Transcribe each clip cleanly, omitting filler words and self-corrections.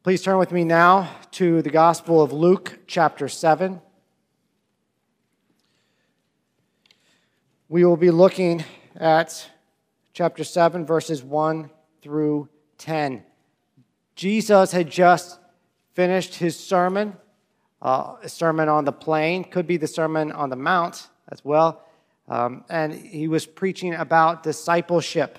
Please turn with me now to the Gospel of Luke, chapter 7. We will be looking at chapter 7, verses 1 through 10. Jesus had just finished his sermon, a sermon on the plain, could be the Sermon on the Mount as well, and he was preaching about discipleship.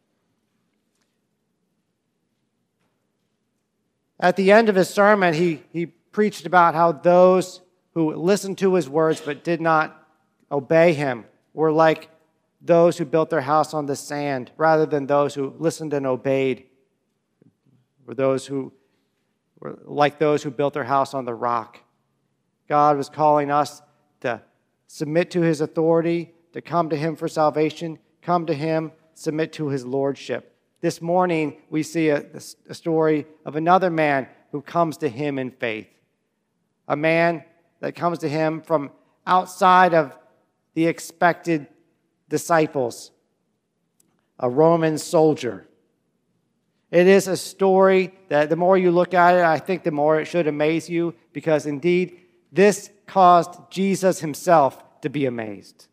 At the end of his sermon, he preached about how those who listened to his words but did not obey him were like those who built their house on the sand, rather than those who listened and obeyed, were like those who built their house on the rock. God was calling us to submit to his authority, to come to him for salvation, come to him, submit to his lordship. This morning, we see a story of another man who comes to him in faith. A man that comes to him from outside of the expected disciples. A Roman soldier. It is a story that the more you look at it, I think the more it should amaze you, because indeed, this caused Jesus himself to be amazed.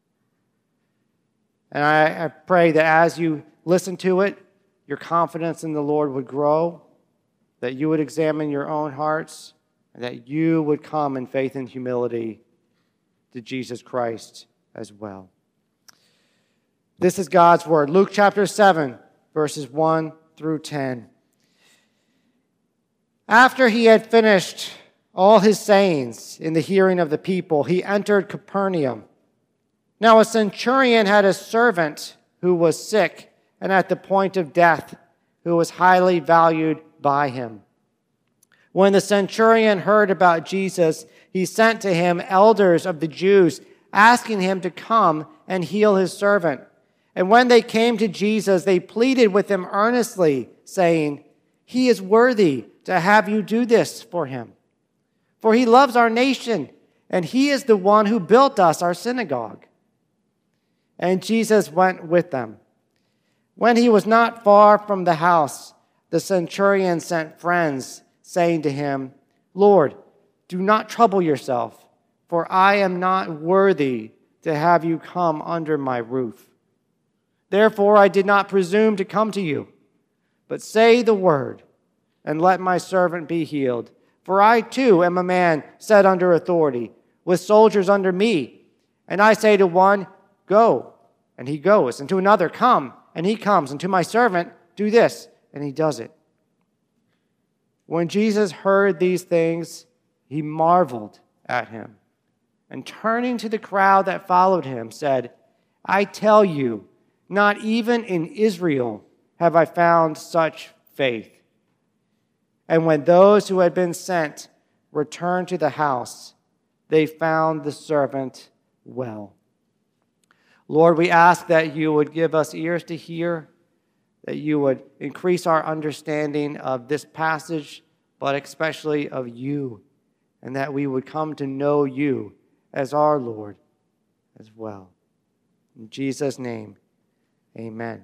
And I pray that as you listen to it, your confidence in the Lord would grow, that you would examine your own hearts, and that you would come in faith and humility to Jesus Christ as well. This is God's word. Luke chapter 7, verses 1 through 10. After he had finished all his sayings in the hearing of the people, he entered Capernaum. Now a centurion had a servant who was sick and at the point of death, who was highly valued by him. When the centurion heard about Jesus, he sent to him elders of the Jews, asking him to come and heal his servant. And when they came to Jesus, they pleaded with him earnestly, saying, "He is worthy to have you do this for him. For he loves our nation, and he is the one who built us our synagogue." And Jesus went with them. When he was not far from the house, the centurion sent friends, saying to him, "Lord, do not trouble yourself, for I am not worthy to have you come under my roof. Therefore I did not presume to come to you, but say the word, and let my servant be healed. For I too am a man set under authority, with soldiers under me. And I say to one, 'Go,' and he goes, and to another, 'Come,' and he comes, and to my servant, 'Do this,' and he does it." When Jesus heard these things, he marveled at him, and turning to the crowd that followed him, said, "I tell you, not even in Israel have I found such faith." And when those who had been sent returned to the house, they found the servant well. Lord, we ask that you would give us ears to hear, that you would increase our understanding of this passage, but especially of you, and that we would come to know you as our Lord as well. In Jesus' name, amen.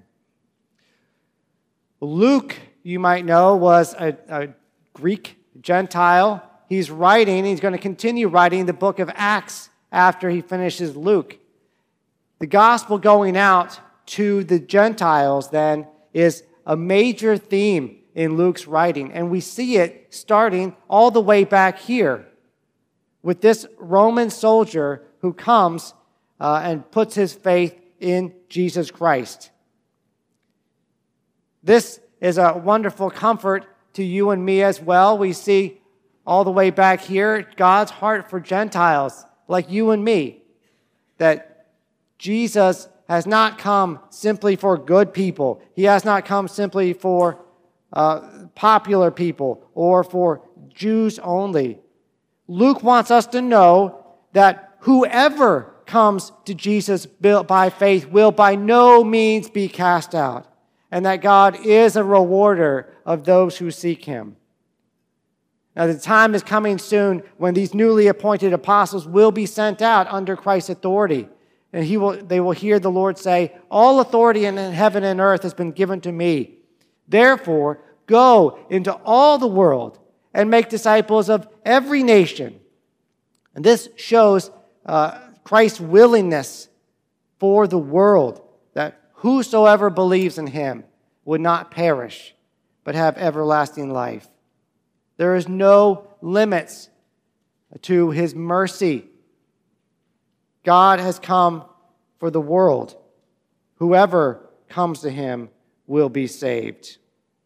Luke, you might know, was a Greek Gentile. He's going to continue writing the book of Acts after he finishes Luke. The gospel going out to the Gentiles, then, is a major theme in Luke's writing. And we see it starting all the way back here with this Roman soldier who comes and puts his faith in Jesus Christ. This is a wonderful comfort to you and me as well. We see all the way back here God's heart for Gentiles like you and me, that Jesus has not come simply for good people. He has not come simply for popular people or for Jews only. Luke wants us to know that whoever comes to Jesus by faith will by no means be cast out, and that God is a rewarder of those who seek him. Now, the time is coming soon when these newly appointed apostles will be sent out under Christ's authority. And they will hear the Lord say, "All authority in heaven and earth has been given to me. Therefore, Go into all the world and make disciples of every nation. And this shows Christ's willingness for the world, that whosoever believes in him would not perish, but have everlasting life. There is no limits to his mercy. God has come for the world. Whoever comes to him will be saved.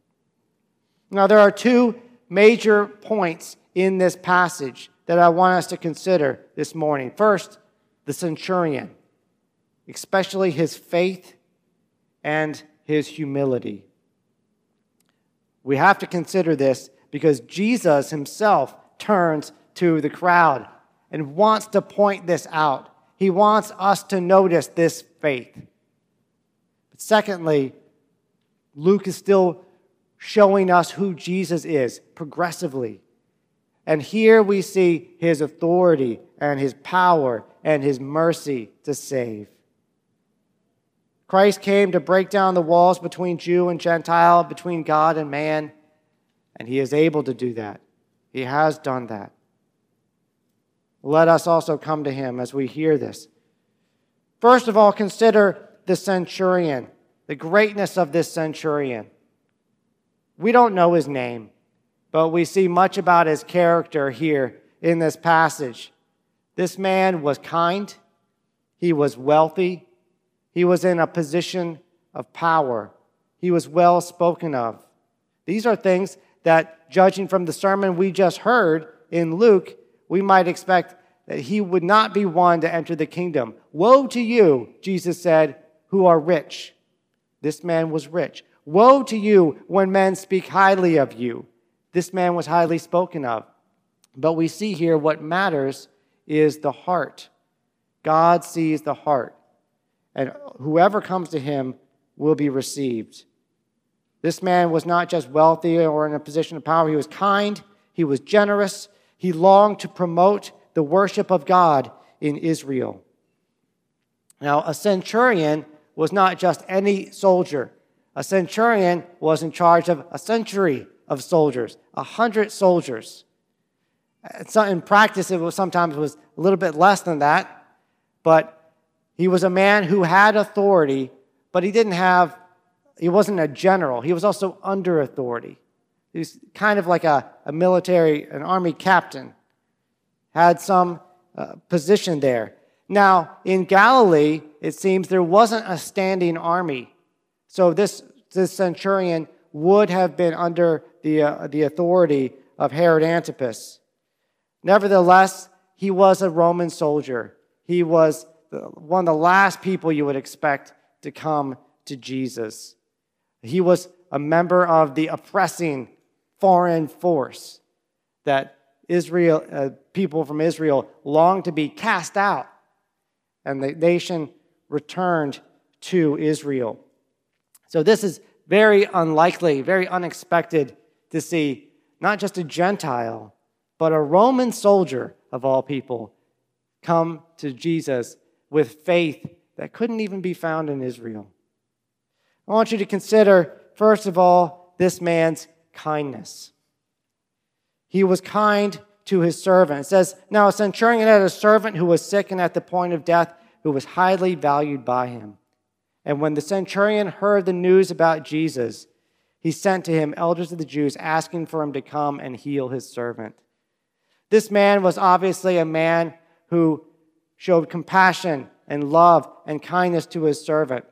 Now, there are two major points in this passage that I want us to consider this morning. First, the centurion, especially his faith and his humility. We have to consider this because Jesus himself turns to the crowd and wants to point this out. He wants us to notice this faith. But secondly, Luke is still showing us who Jesus is progressively. And here we see his authority and his power and his mercy to save. Christ came to break down the walls between Jew and Gentile, between God and man, and he is able to do that. He has done that. Let us also come to him as we hear this. First of all, consider the centurion, the greatness of this centurion. We don't know his name, but we see much about his character here in this passage. This man was kind. He was wealthy. He was in a position of power. He was well spoken of. These are things that, judging from the sermon we just heard in Luke, we might expect that he would not be one to enter the kingdom. Woe to you, Jesus said, who are rich. This man was rich. Woe to you when men speak highly of you. This man was highly spoken of. But we see here what matters is the heart. God sees the heart. And whoever comes to him will be received. This man was not just wealthy or in a position of power. He was kind. He was generous. He longed to promote the worship of God in Israel. Now, a centurion was not just any soldier. A centurion was in charge of a century of soldiers, 100 soldiers. So in practice, it was sometimes a little bit less than that, but he was a man who had authority, but he wasn't a general. He was also under authority. He was kind of like an army captain, had some position there. Now, in Galilee, it seems there wasn't a standing army. So this centurion would have been under the authority of Herod Antipas. Nevertheless, he was a Roman soldier. He was one of the last people you would expect to come to Jesus. He was a member of the oppressing foreign force that people from Israel longed to be cast out, and the nation returned to Israel. So this is very unlikely, very unexpected to see not just a Gentile, but a Roman soldier of all people come to Jesus with faith that couldn't even be found in Israel. I want you to consider, first of all, this man's kindness. He was kind to his servant. It says, now a centurion had a servant who was sick and at the point of death, who was highly valued by him. And when the centurion heard the news about Jesus, he sent to him elders of the Jews, asking for him to come and heal his servant. This man was obviously a man who showed compassion and love and kindness to his servant.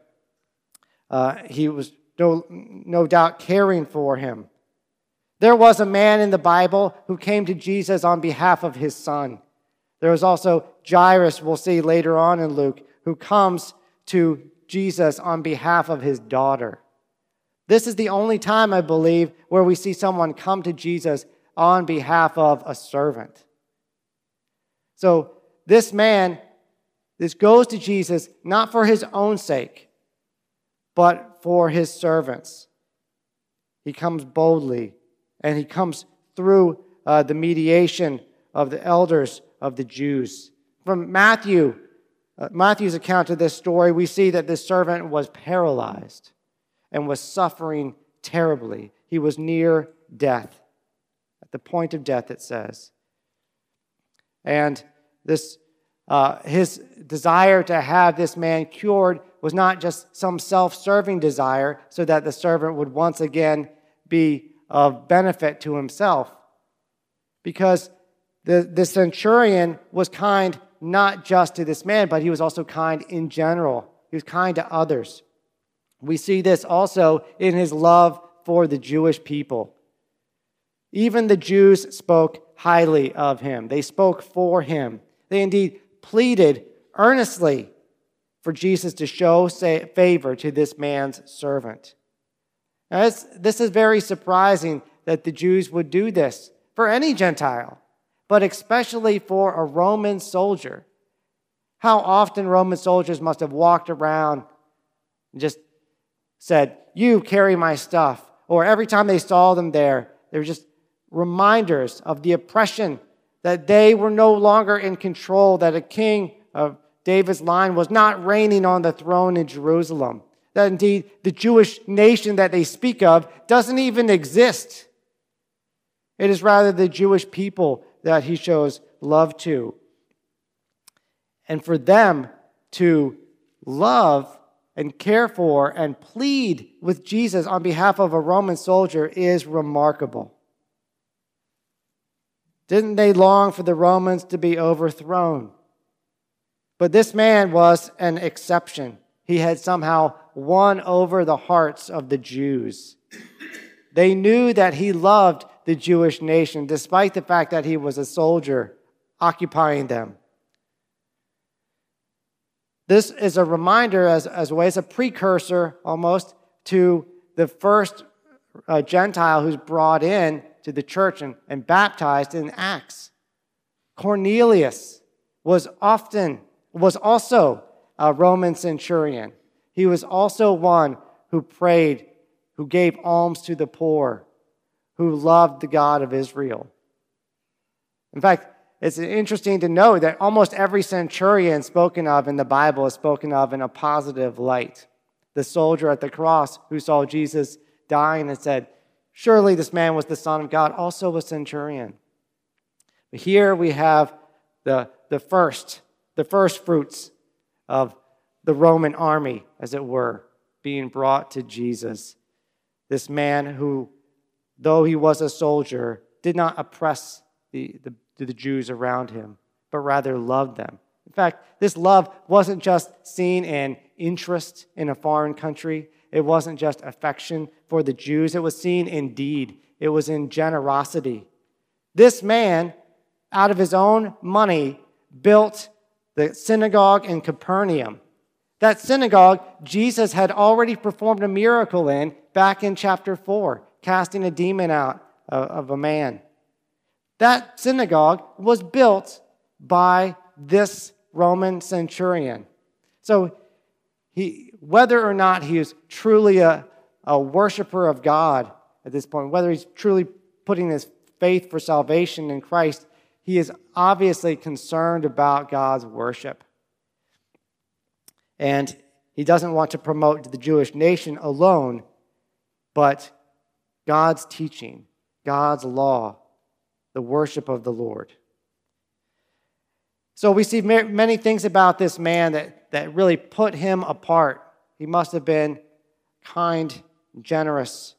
He was no doubt caring for him. There was a man in the Bible who came to Jesus on behalf of his son. There was also Jairus, we'll see later on in Luke, who comes to Jesus on behalf of his daughter. This is the only time, I believe, where we see someone come to Jesus on behalf of a servant. So this man, this goes to Jesus not for his own sake, but for his servants. He comes boldly, and he comes through the mediation of the elders of the Jews. From Matthew's account of this story, we see that this servant was paralyzed and was suffering terribly. he was near death. At the point of death, it says. And this, his desire to have this man cured was not just some self-serving desire so that the servant would once again be of benefit to himself. Because the centurion was kind not just to this man, but he was also kind in general. He was kind to others. We see this also in his love for the Jewish people. Even the Jews spoke highly of him. They spoke for him. They indeed pleaded earnestly for Jesus to show favor to this man's servant. Now, this is very surprising that the Jews would do this for any Gentile, but especially for a Roman soldier. How often Roman soldiers must have walked around and just said, "You carry my stuff." Or every time they saw them there, they were just reminders of the oppression, that they were no longer in control, that a king of David's line was not reigning on the throne in Jerusalem, that indeed the Jewish nation that they speak of doesn't even exist. It is rather the Jewish people that he shows love to. And for them to love and care for and plead with Jesus on behalf of a Roman soldier is remarkable. Didn't they long for the Romans to be overthrown? But this man was an exception. He had somehow won over the hearts of the Jews. They knew that he loved the Jewish nation, despite the fact that he was a soldier occupying them. This is a reminder, as a way, as a precursor almost to the first Gentile who's brought in to the church and baptized in Acts. Cornelius was also a Roman centurion. He was also one who prayed, who gave alms to the poor, who loved the God of Israel. In fact, it's interesting to know that almost every centurion spoken of in the Bible is spoken of in a positive light. The soldier at the cross who saw Jesus dying and said, "Surely this man was the Son of God," also a centurion. But here we have the first fruits of the Roman army, as it were, being brought to Jesus. This man who, though he was a soldier, did not oppress the Jews around him, but rather loved them. In fact, this love wasn't just seen in interest in a foreign country. It wasn't just affection for the Jews. It was seen in deed. It was in generosity. This man, out of his own money, built the synagogue in Capernaum. That synagogue, Jesus had already performed a miracle in back in chapter 4, casting a demon out of a man. That synagogue was built by this Roman centurion. So whether or not he is truly a worshiper of God at this point, whether he's truly putting his faith for salvation in Christ, he is obviously concerned about God's worship. And he doesn't want to promote the Jewish nation alone, but God's teaching, God's law, the worship of the Lord. So we see many things about this man that really put him apart. He must have been kind, generous,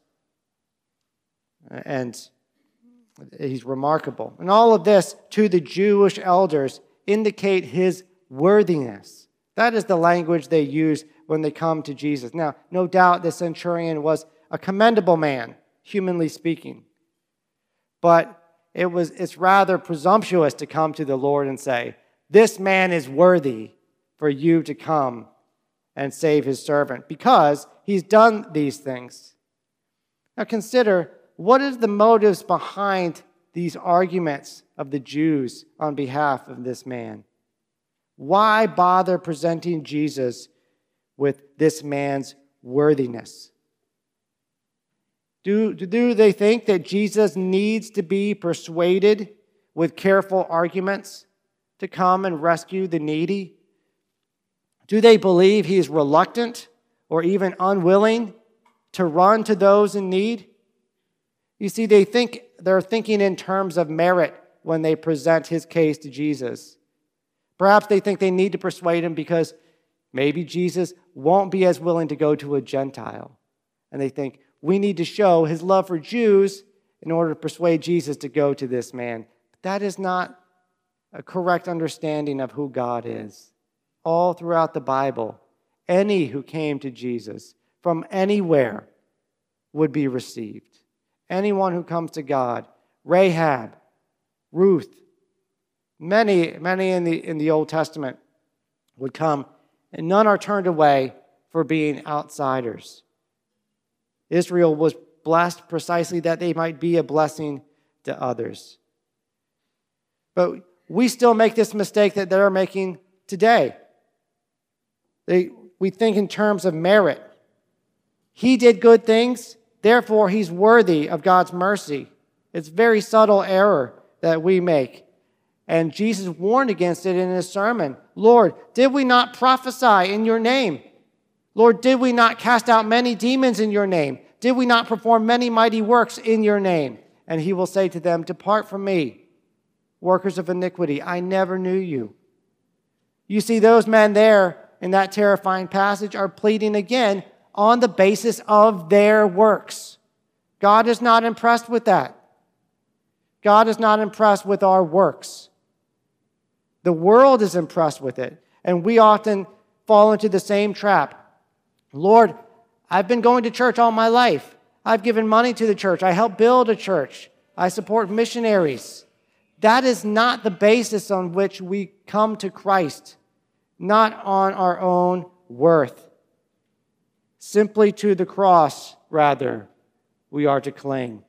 and he's remarkable. And all of this, to the Jewish elders, indicate his worthiness. That is the language they use when they come to Jesus. Now, no doubt the centurion was a commendable man, humanly speaking. But it's rather presumptuous to come to the Lord and say, "This man is worthy for you to come and save his servant," because he's done these things. Now consider, what is the motives behind these arguments of the Jews on behalf of this man? Why bother presenting Jesus with this man's worthiness? Do they think that Jesus needs to be persuaded with careful arguments to come and rescue the needy? Do they believe he is reluctant or even unwilling to run to those in need? You see, they're thinking in terms of merit when they present his case to Jesus. Perhaps they think they need to persuade him because maybe Jesus won't be as willing to go to a Gentile. And they think, we need to show his love for Jews in order to persuade Jesus to go to this man. But that is not a correct understanding of who God is. All throughout the Bible, any who came to Jesus from anywhere would be received. Anyone who comes to God, Rahab, Ruth, many in the Old Testament would come, and none are turned away for being outsiders. Israel was blessed precisely that they might be a blessing to others. But we still make this mistake that they're making today. We think in terms of merit. He did good things, therefore he's worthy of God's mercy. It's a very subtle error that we make. And Jesus warned against it in his sermon. Lord, did we not prophesy in your name? Lord, did we not cast out many demons in your name? Did we not perform many mighty works in your name? And he will say to them, depart from me, workers of iniquity. I never knew you. You see, those men there in that terrifying passage are pleading again on the basis of their works. God is not impressed with that. God is not impressed with our works. The world is impressed with it, and we often fall into the same trap. Lord, I've been going to church all my life. I've given money to the church. I help build a church. I support missionaries. That is not the basis on which we come to Christ, not on our own worth. Simply to the cross, rather, we are to cling.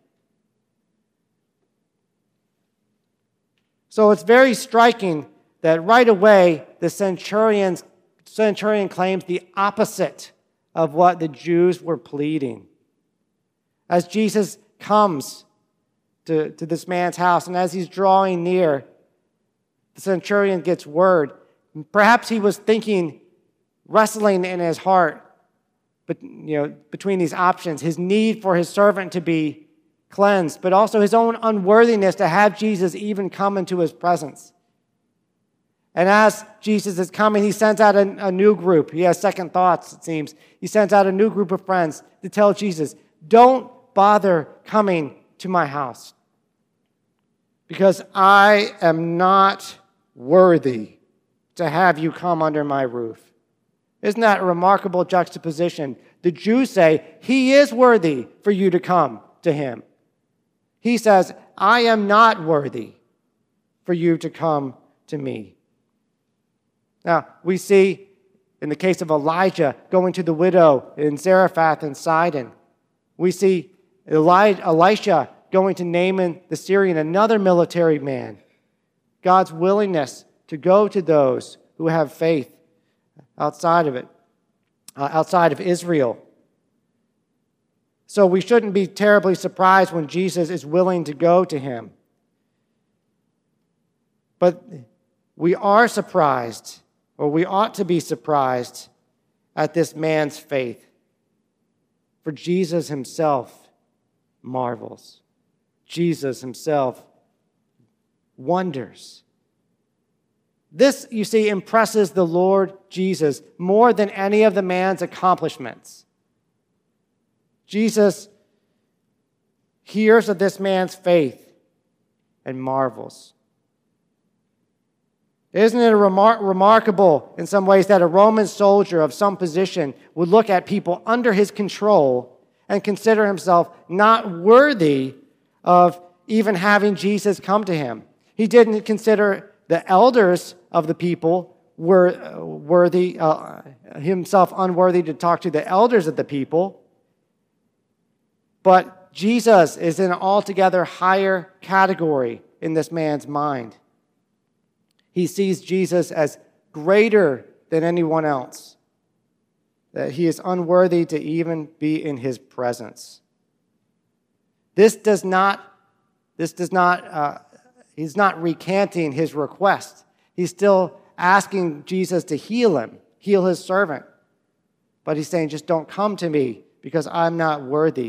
So it's very striking that right away the centurion claims the opposite of what the Jews were pleading. As Jesus comes to this man's house, and as he's drawing near, the centurion gets word. Perhaps he was thinking, wrestling in his heart, but between these options, his need for his servant to be cleansed, but also his own unworthiness to have Jesus even come into his presence. And as Jesus is coming, he sends out a new group. He has second thoughts, it seems. He sends out a new group of friends to tell Jesus, don't bother coming to my house because I am not worthy to have you come under my roof. Isn't that a remarkable juxtaposition? The Jews say, he is worthy for you to come to him. He says, I am not worthy for you to come to me. Now, we see in the case of Elijah going to the widow in Zarephath and Sidon. We see Elisha going to Naaman the Syrian, another military man. God's willingness to go to those who have faith outside of Israel. So we shouldn't be terribly surprised when Jesus is willing to go to him. But we are surprised, or we ought to be surprised, at this man's faith. For Jesus himself marvels. Jesus himself wonders. This, you see, impresses the Lord Jesus more than any of the man's accomplishments. Jesus hears of this man's faith and marvels. Isn't it remarkable in some ways that a Roman soldier of some position would look at people under his control and consider himself not worthy of even having Jesus come to him? He didn't consider the elders of the people were worthy, himself unworthy to talk to the elders of the people. But Jesus is in an altogether higher category in this man's mind. He sees Jesus as greater than anyone else, that he is unworthy to even be in his presence. He's not recanting his request. He's still asking Jesus to heal him, heal his servant. But he's saying, just don't come to me because I'm not worthy.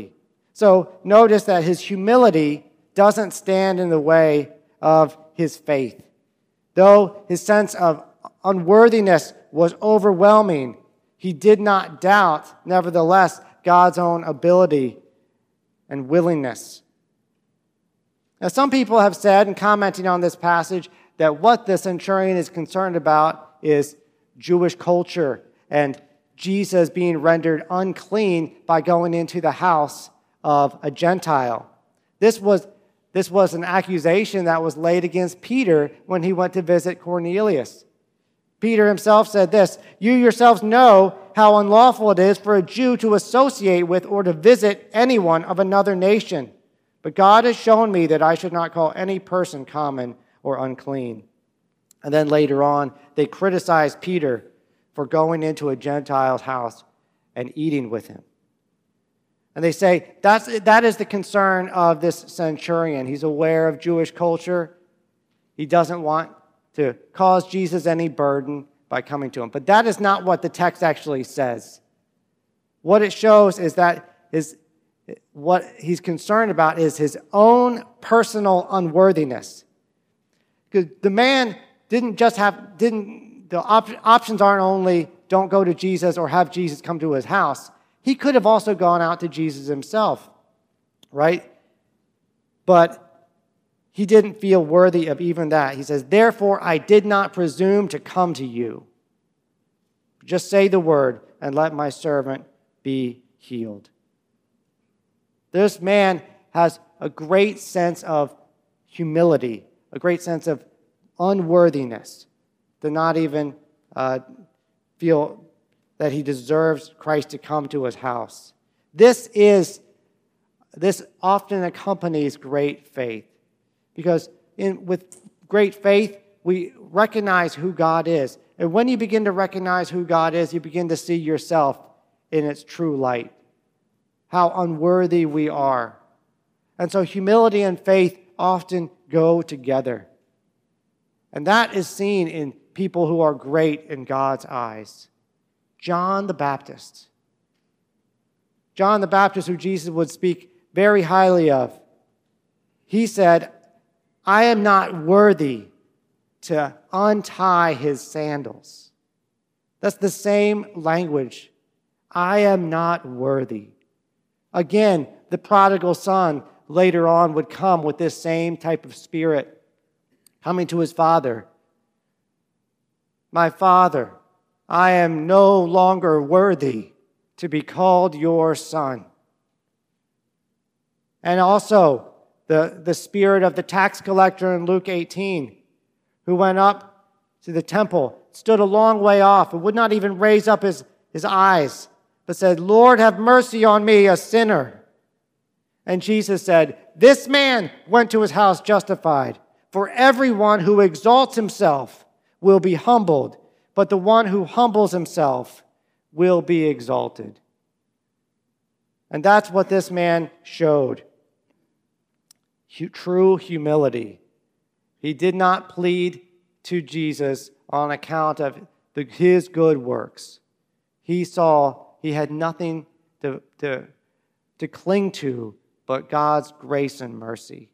So notice that his humility doesn't stand in the way of his faith. Though his sense of unworthiness was overwhelming, he did not doubt, nevertheless, God's own ability and willingness. Now, some people have said, in commenting on this passage, that what the centurion is concerned about is Jewish culture and Jesus being rendered unclean by going into the house of a Gentile. This was an accusation that was laid against Peter when he went to visit Cornelius. Peter himself said this, "You yourselves know how unlawful it is for a Jew to associate with or to visit anyone of another nation. But God has shown me that I should not call any person common or unclean." And then later on, they criticized Peter for going into a Gentile's house and eating with him. And they say that is the concern of this centurion. He's aware of Jewish culture. He doesn't want to cause Jesus any burden by coming to him. But that is not what the text actually says. What it shows is that what he's concerned about is his own personal unworthiness. Because the man the options aren't only don't go to Jesus or have Jesus come to his house. He could have also gone out to Jesus himself, right? But he didn't feel worthy of even that. He says, "Therefore, I did not presume to come to you. Just say the word and let my servant be healed." This man has a great sense of humility, a great sense of unworthiness, to not even feel that he deserves Christ to come to his house. This often accompanies great faith, because with great faith, we recognize who God is. And when you begin to recognize who God is, you begin to see yourself in its true light, how unworthy we are. And so humility and faith often go together. And that is seen in people who are great in God's eyes. John the Baptist. John the Baptist, who Jesus would speak very highly of. He said, "I am not worthy to untie his sandals." That's the same language. I am not worthy. Again, the prodigal son later on would come with this same type of spirit, coming to his father. "My father, I am no longer worthy to be called your son." And also the spirit of the tax collector in Luke 18, who went up to the temple, stood a long way off, and would not even raise up his eyes, but said, "Lord, have mercy on me, a sinner." And Jesus said, "This man went to his house justified, for everyone who exalts himself will be humbled, but the one who humbles himself will be exalted." And that's what this man showed. True humility. He did not plead to Jesus on account of his good works. He saw he had nothing to cling to but God's grace and mercy.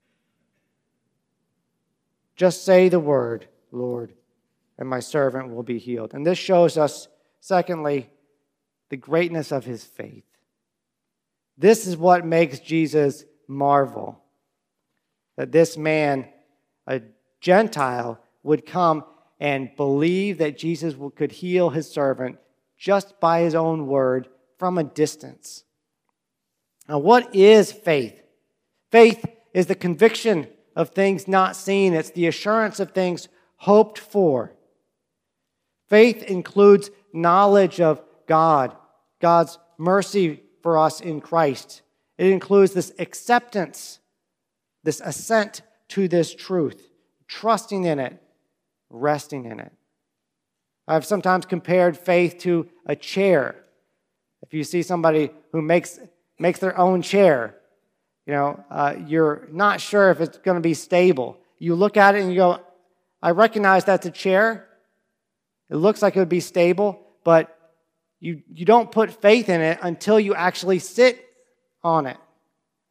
"Just say the word, Lord, and my servant will be healed." And this shows us, secondly, the greatness of his faith. This is what makes Jesus marvel, that this man, a Gentile, would come and believe that Jesus could heal his servant just by his own word from a distance. Now, what is faith? Faith is the conviction of things not seen. It's the assurance of things hoped for. Faith includes knowledge of God, God's mercy for us in Christ. It includes this acceptance, this assent to this truth, trusting in it, resting in it. I've sometimes compared faith to a chair. If you see somebody who makes their own chair, you're not sure if it's going to be stable. You look at it and you go, "I recognize that's a chair. It looks like it would be stable," but you don't put faith in it until you actually sit on it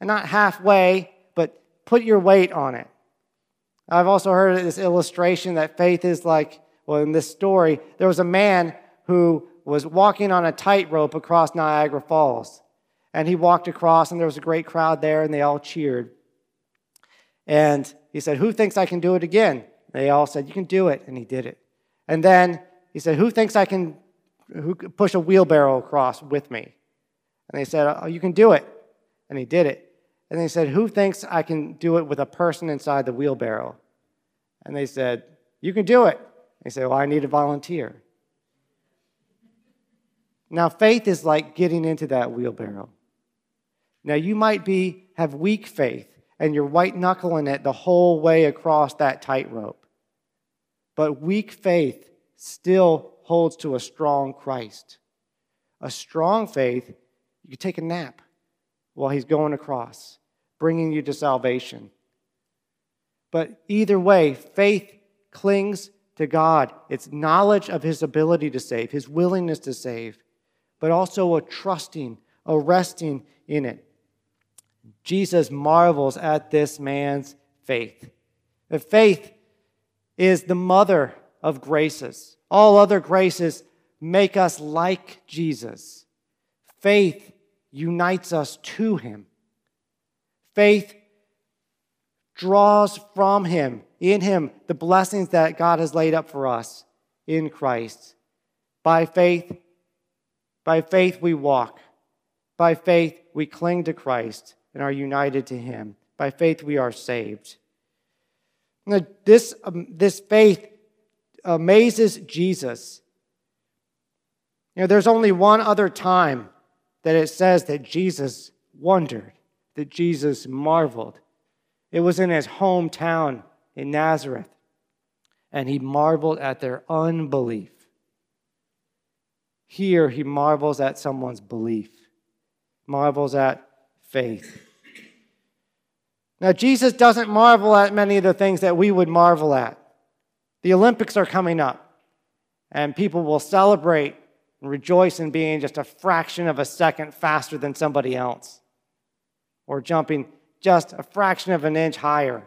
and not halfway, but put your weight on it. I've also heard this illustration that faith is like, well, in this story, there was a man who was walking on a tightrope across Niagara Falls. And he walked across, and there was a great crowd there, and they all cheered. And he said, "Who thinks I can do it again?" They all said, "You can do it," and he did it. And then he said, "Who thinks I can push a wheelbarrow across with me?" And they said, "Oh, you can do it," and he did it. And they said, "Who thinks I can do it with a person inside the wheelbarrow?" And they said, "You can do it." They said, "Well, I need a volunteer." Now, faith is like getting into that wheelbarrow. Now, you might have weak faith, and you're white-knuckling it the whole way across that tightrope. But weak faith still holds to a strong Christ. A strong faith, you can take a nap while he's going across, bringing you to salvation. But either way, faith clings to God. It's knowledge of his ability to save, his willingness to save, but also a trusting, a resting in it. Jesus marvels at this man's faith. The faith is the mother of graces. All other graces make us like Jesus. Faith unites us to him. Faith draws from him, in him, the blessings that God has laid up for us in Christ. By faith we walk. By faith we cling to Christ and are united to him. By faith we are saved. Now, this faith amazes Jesus. There's only one other time that it says that Jesus wondered, that Jesus marveled. It was in his hometown in Nazareth, and he marveled at their unbelief. Here he marvels at someone's belief, marvels at faith. Now, Jesus doesn't marvel at many of the things that we would marvel at. The Olympics are coming up, and people will celebrate and rejoice in being just a fraction of a second faster than somebody else, or jumping just a fraction of an inch higher.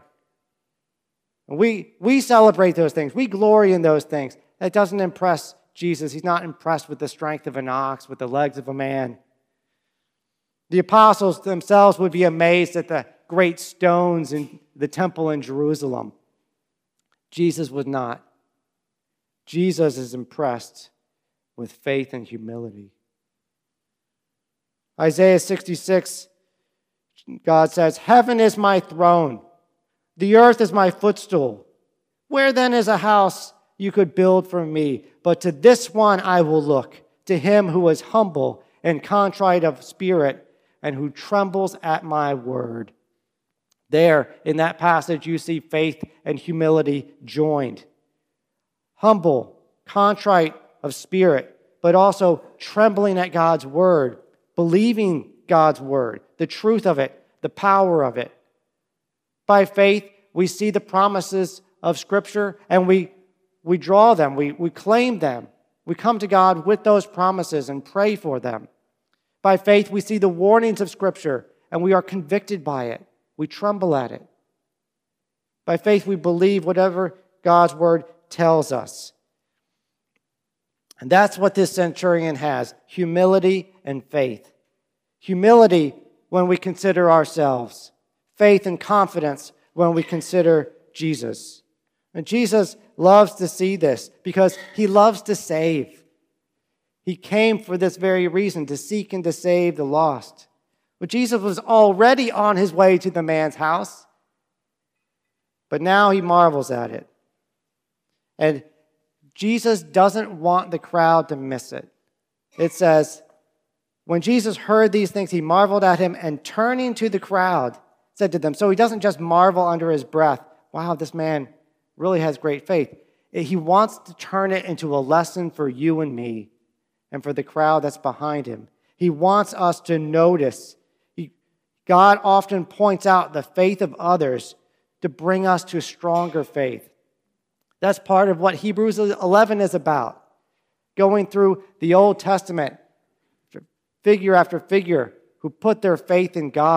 We celebrate those things. We glory in those things. That doesn't impress Jesus. He's not impressed with the strength of an ox, with the legs of a man. The apostles themselves would be amazed at the great stones in the temple in Jerusalem. Jesus was not. Jesus is impressed with faith and humility. Isaiah 66, God says, "Heaven is my throne. The earth is my footstool. Where then is a house you could build for me? But to this one I will look, to him who is humble and contrite of spirit, and who trembles at my word." There, in that passage, you see faith and humility joined. Humble, contrite of spirit, but also trembling at God's word, believing God's word, the truth of it, the power of it. By faith, we see the promises of Scripture, and we draw them, we claim them. We come to God with those promises and pray for them. By faith, we see the warnings of Scripture, and we are convicted by it. We tremble at it. By faith, we believe whatever God's word tells us. And that's what this centurion has, humility and faith. Humility when we consider ourselves. Faith and confidence when we consider Jesus. And Jesus loves to see this because he loves to save. He came for this very reason, to seek and to save the lost. But Jesus was already on his way to the man's house, but now he marvels at it. And Jesus doesn't want the crowd to miss it. It says, when Jesus heard these things, he marveled at him, and turning to the crowd, said to them, so he doesn't just marvel under his breath, wow, this man really has great faith. He wants to turn it into a lesson for you and me and for the crowd that's behind him. He wants us to notice. God often points out the faith of others to bring us to stronger faith. That's part of what Hebrews 11 is about. Going through the Old Testament, figure after figure, who put their faith in God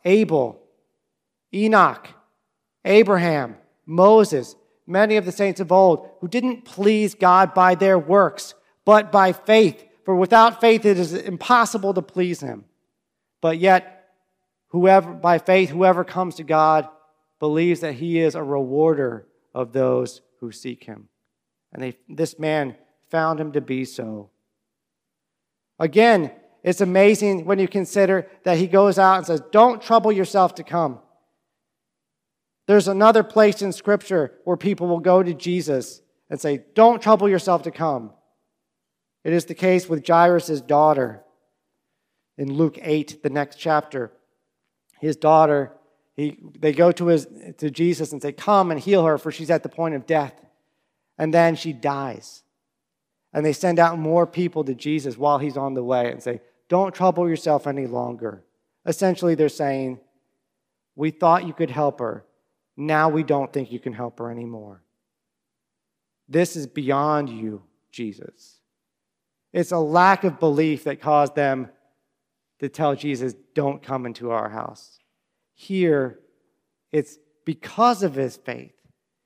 Abel, Enoch, Abraham, Moses, many of the saints of old who didn't please God by their works, but by faith. For without faith it is impossible to please him. But yet, by faith, whoever comes to God believes that he is a rewarder of those who seek him. And this man found him to be so. Again, it's amazing when you consider that he goes out and says, don't trouble yourself to come. There's another place in Scripture where people will go to Jesus and say, don't trouble yourself to come. It is the case with Jairus' daughter in Luke 8, the next chapter. His daughter, they go to Jesus and say, come and heal her, for she's at the point of death. And then she dies. And they send out more people to Jesus while he's on the way and say, don't trouble yourself any longer. Essentially, they're saying, we thought you could help her. Now we don't think you can help her anymore. This is beyond you, Jesus. It's a lack of belief that caused them to tell Jesus, don't come into our house. Here, it's because of his faith.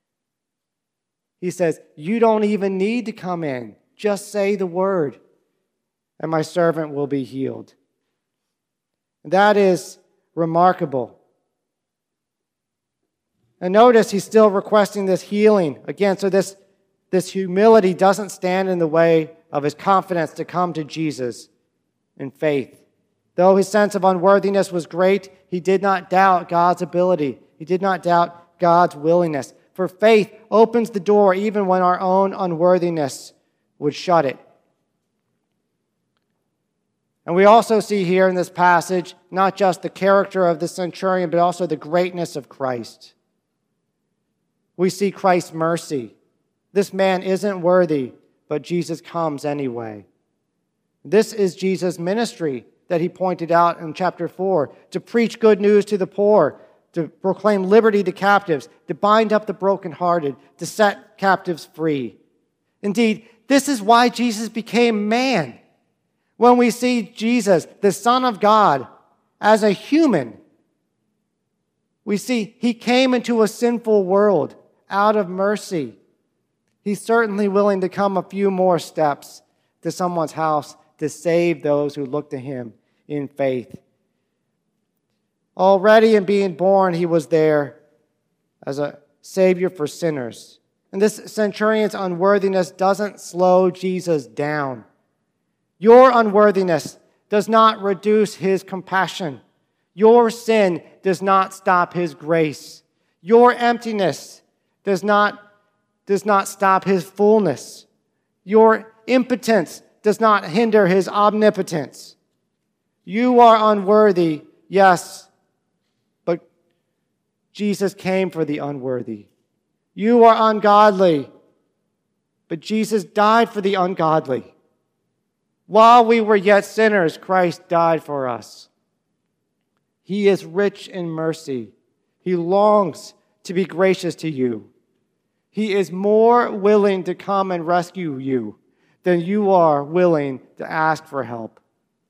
He says, you don't even need to come in. Just say the word, and my servant will be healed. That is remarkable. And notice he's still requesting this healing. Again, so this humility doesn't stand in the way of his confidence to come to Jesus in faith. Though his sense of unworthiness was great, he did not doubt God's ability. He did not doubt God's willingness. For faith opens the door even when our own unworthiness would shut it. And we also see here in this passage not just the character of the centurion, but also the greatness of Christ. We see Christ's mercy. This man isn't worthy, but Jesus comes anyway. This is Jesus' ministry that he pointed out in chapter 4, to preach good news to the poor, to proclaim liberty to captives, to bind up the brokenhearted, to set captives free. Indeed, this is why Jesus became man. When we see Jesus, the Son of God, as a human, we see he came into a sinful world out of mercy. He's certainly willing to come a few more steps to someone's house to save those who look to him in faith. Already in being born, he was there as a Savior for sinners. And this centurion's unworthiness doesn't slow Jesus down. Your unworthiness does not reduce his compassion. Your sin does not stop his grace. Your emptiness does not stop his fullness. Your impotence does not hinder his omnipotence. You are unworthy, yes, but Jesus came for the unworthy. You are ungodly, but Jesus died for the ungodly. While we were yet sinners, Christ died for us. He is rich in mercy. He longs to be gracious to you. He is more willing to come and rescue you than you are willing to ask for help.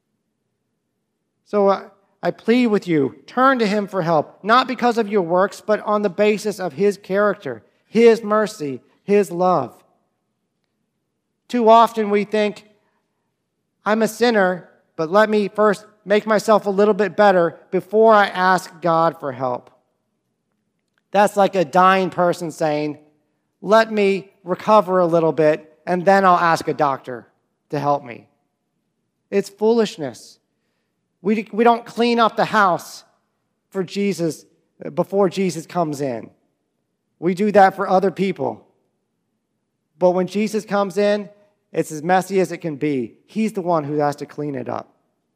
So I plead with you, turn to him for help, not because of your works, but on the basis of his character, his mercy, his love. Too often we think, I'm a sinner, but let me first make myself a little bit better before I ask God for help. That's like a dying person saying, let me recover a little bit, and then I'll ask a doctor to help me. It's foolishness. We don't clean up the house for Jesus before Jesus comes in. We do that for other people. But when Jesus comes in, it's as messy as it can be. He's the one who has to clean it up.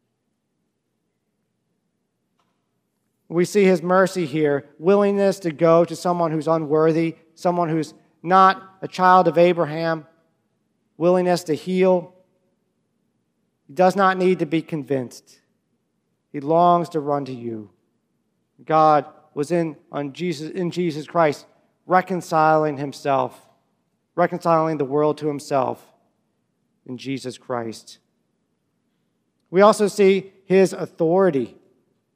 We see his mercy here, willingness to go to someone who's unworthy, someone who's not a child of Abraham, willingness to heal. He does not need to be convinced. He longs to run to you. God was in Jesus Christ, reconciling the world to himself in Jesus Christ. We also see his authority.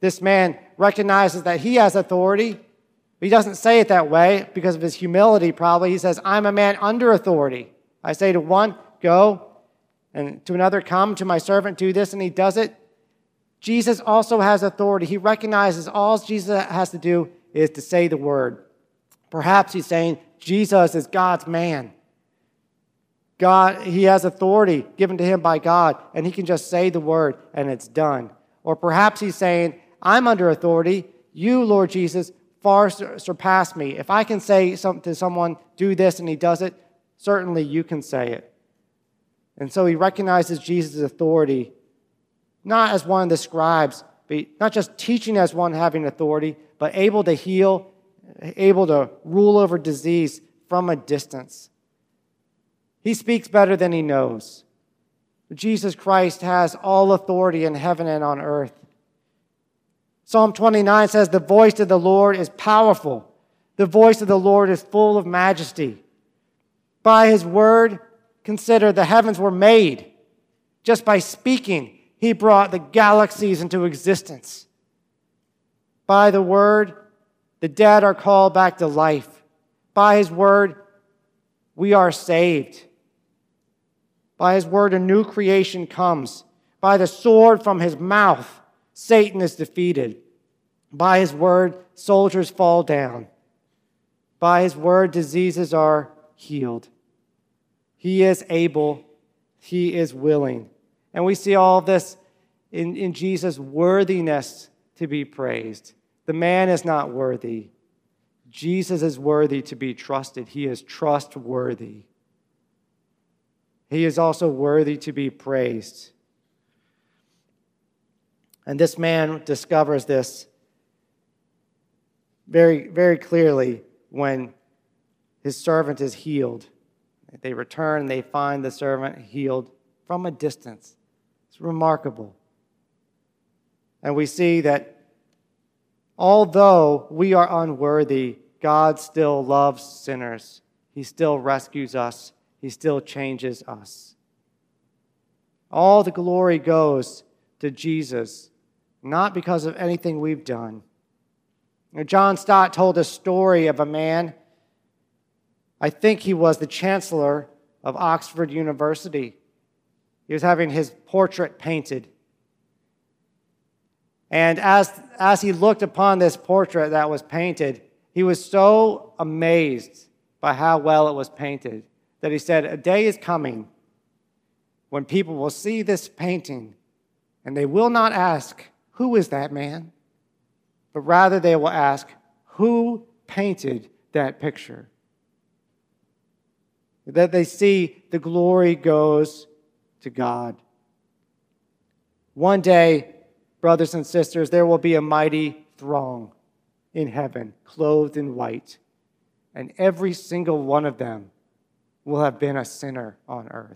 This man recognizes that he has authority. He doesn't say it that way because of his humility, probably. He says, I'm a man under authority. I say to one, go, and to another, come, to my servant, do this, and he does it. Jesus also has authority. He recognizes all Jesus has to do is to say the word. Perhaps he's saying Jesus is God's man. God, he has authority given to him by God, and he can just say the word, and it's done. Or perhaps he's saying, I'm under authority. You, Lord Jesus, far surpass me. If I can say something to someone, do this, and he does it, certainly you can say it. And so he recognizes Jesus' authority, not as one of the scribes, but not just teaching as one having authority, but able to heal, able to rule over disease from a distance. He speaks better than he knows. Jesus Christ has all authority in heaven and on earth. Psalm 29 says, the voice of the Lord is powerful. The voice of the Lord is full of majesty. By his word, consider the heavens were made. Just by speaking, he brought the galaxies into existence. By the word, the dead are called back to life. By his word, we are saved. By his word, a new creation comes. By the sword from his mouth, Satan is defeated. By his word, soldiers fall down. By his word, diseases are healed. He is able. He is willing. And we see all of this in Jesus' worthiness to be praised. The man is not worthy. Jesus is worthy to be trusted. He is trustworthy. He is also worthy to be praised. And this man discovers this very, very clearly when his servant is healed. They return and they find the servant healed from a distance. It's remarkable. And we see that although we are unworthy, God still loves sinners. He still rescues us. He still changes us. All the glory goes to Jesus, not because of anything we've done. John Stott told a story of a man, I think he was the chancellor of Oxford University. He was having his portrait painted. And as he looked upon this portrait that was painted, he was so amazed by how well it was painted that he said, a day is coming when people will see this painting and they will not ask, who is that man? But rather they will ask, who painted that picture? That they see the glory goes to God. One day, brothers and sisters, there will be a mighty throng in heaven, clothed in white, and every single one of them will have been a sinner on earth.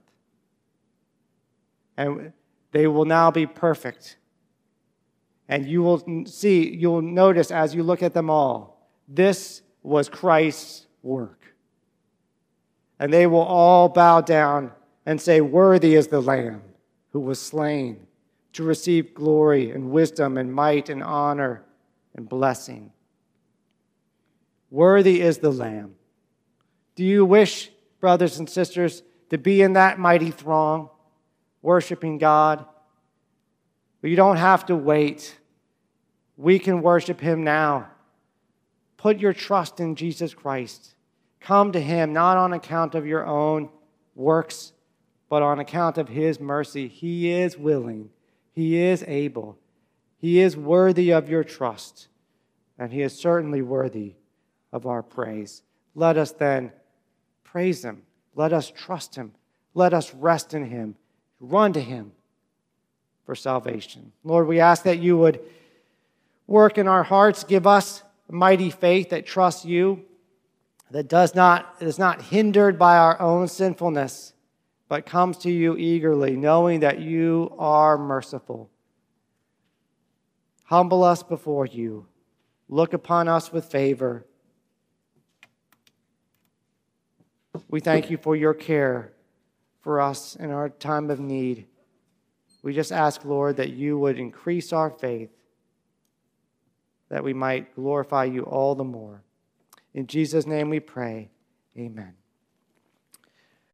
And they will now be perfect. And you will notice as you look at them all, this was Christ's work. And they will all bow down and say, worthy is the Lamb who was slain to receive glory and wisdom and might and honor and blessing. Worthy is the Lamb. Do you wish, brothers and sisters, to be in that mighty throng, worshiping God? But you don't have to wait. We can worship him now. Put your trust in Jesus Christ. Come to him, not on account of your own works, but on account of his mercy. He is willing. He is able. He is worthy of your trust. And he is certainly worthy of our praise. Let us then praise him. Let us trust him. Let us rest in him. Run to him for salvation. Lord, we ask that you would work in our hearts. Give us a mighty faith that trusts you, that is not hindered by our own sinfulness, but comes to you eagerly, knowing that you are merciful. Humble us before you. Look upon us with favor. We thank you for your care for us in our time of need. We just ask, Lord, that you would increase our faith that we might glorify you all the more. In Jesus' name we pray. Amen.